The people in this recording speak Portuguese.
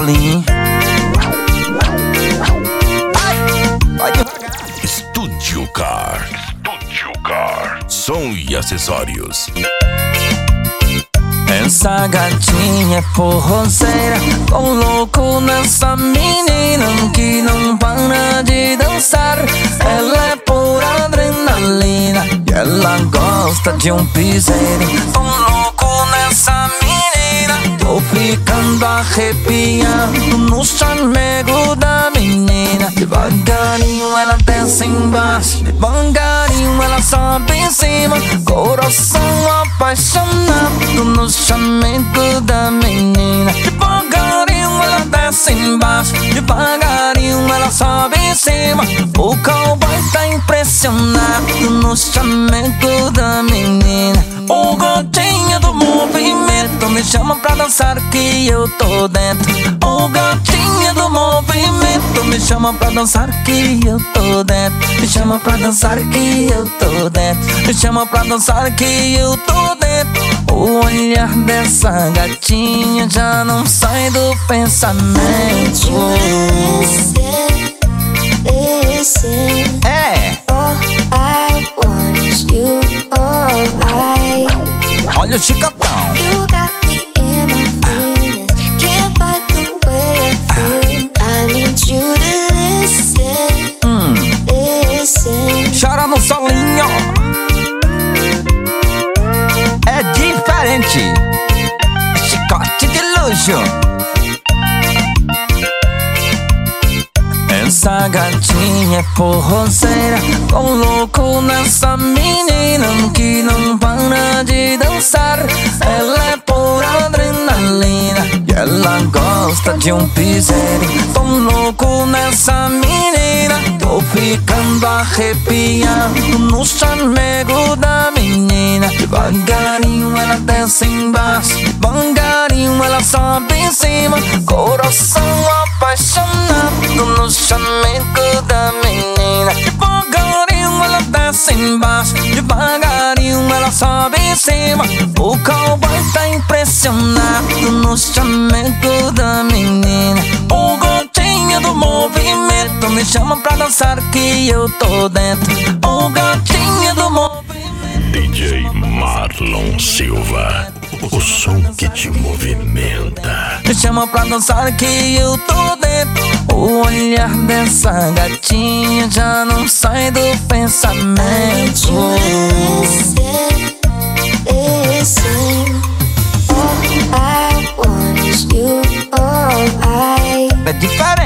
adrenalina. Estúdio Car. Som e acessórios. Essa gatinha é forrozeira, tô louco nessa menina que não para de dançar. Ela é pura adrenalina e ela gosta de um piseiro. Tô louco nessa menina, tô ficando arrepiado no chamego da menina. Devagarinho ela desce embaixo, devagarinho ela sobe em cima. Coração apaixonado no chamego da menina. Devagarinho ela desce embaixo, devagarinho ela sobe em cima. O cowboy tá impressionado no chamego da menina. O gatinho do movimento me chama pra dançar que eu tô dentro. O gatinho do movimento me chama pra dançar que eu tô dentro. Me chama pra dançar que eu tô dentro. Me chama pra dançar que eu tô dentro. O olhar dessa gatinha já não sai do pensamento. Listen. É. All I want is you. All I. Olha o chicotão. You got me in my feelings. Can't fight the way I feel. I need you to listen. Listen. Chora no solinho. É diferente. Chicote de luxo. Essa gatinha é forrozeira, tô louco nessa menina que não para de dançar. Ela é pura adrenalina e ela gosta de um piseiro. Tô louco nessa menina, tô ficando arrepiado no chamego da menina. Devagarinho ela desce embaixo, devagarinho ela sobe em cima. Coração apaixonado no chamego da menina. Devagarinho ela desce embaixo, devagarinho ela sobe em cima. O cowboy tá impressionado no chamego da menina. O gatinho do movimento me chama pra dançar que eu tô dentro. O gatinho do movimento DJ Marlon Silva, o som que te movimenta. me chama pra dançar que eu tô dentro. O olhar dessa gatinha já não sai do pensamento. Listen. All I want is you. All I. É diferente.